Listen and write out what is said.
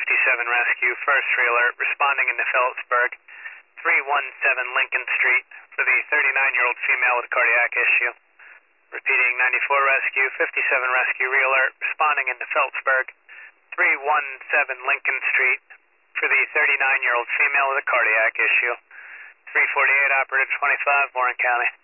Rescue, first re-alert, responding into Phillipsburg, 317 Lincoln Street for the 39-year-old female with cardiac issue. Repeating, 94 Rescue, 57 Rescue, re-alert, responding into Phillipsburg, 317 Lincoln Street for the 39-year-old female with a cardiac issue. 348 Operative 25, Warren County.